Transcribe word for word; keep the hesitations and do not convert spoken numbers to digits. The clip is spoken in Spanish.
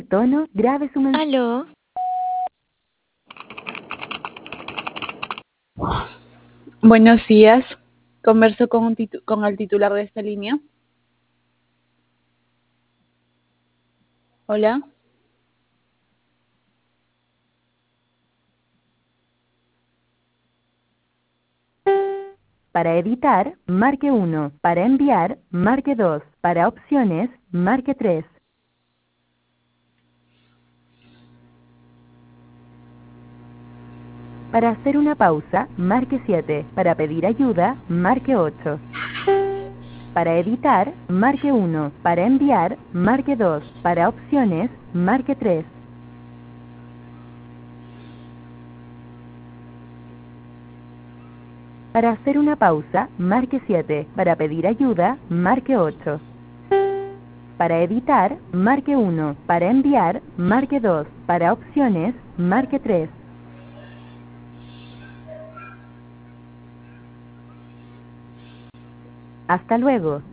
tono, grabe su mensaje. Aló, Buenos días. Converso con, un titu- con el titular de esta línea. Hola. Para editar, marque uno. Para enviar, marque dos. Para opciones, marque tres. Para hacer una pausa, marque siete. Para pedir ayuda, marque ocho. Para editar, marque uno. Para enviar, marque dos. Para opciones, marque tres. Para hacer una pausa, marque siete. Para pedir ayuda, marque ocho. Para editar, marque uno. Para enviar, marque dos. Para opciones, marque tres. Hasta luego.